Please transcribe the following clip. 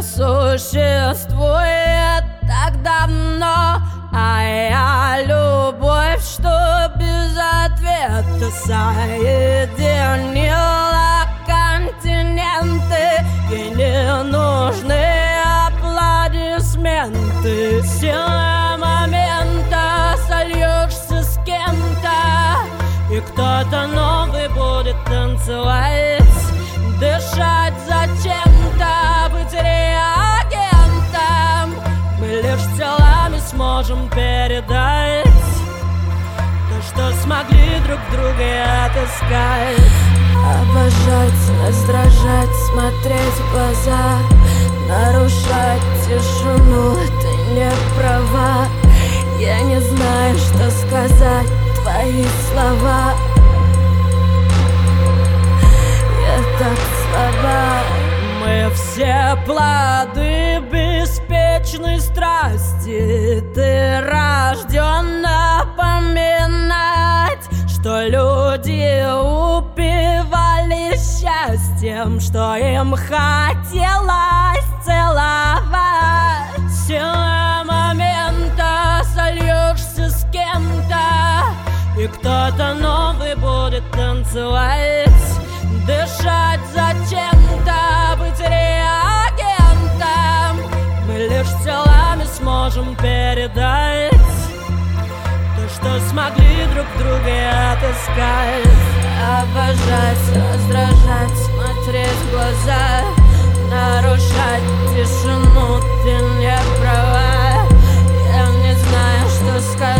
существует так давно, а я любовь, что без ответа соединила континенты. Ей не нужны аплодисменты. Сила момента, сольешься с кем-то, и кто-то новый будет танцевать, дышать зачем-то, быть реагентом. Мы лишь телами сможем передать то, что смогли друг друга отыскать. Обожать, раздражать, смотреть в глаза, нарушать тишину, ты не права. Я не знаю, что сказать, твои слова. Я так слаба. Мы все плоды беспечной страсти. Ты рожден напоминать, что люди упивались счастьем, что им хотелось целовать. Сила момента, сольешься с кем-то, и кто-то новый будет танцевать, дышать зачем-то, быть реагентом. Мы лишь телами сможем передать то, что смогли друг друга отыскать. Обожать, раздражать, смотреть в глаза, нарушать тишину, ты не права. Я не знаю, что сказать.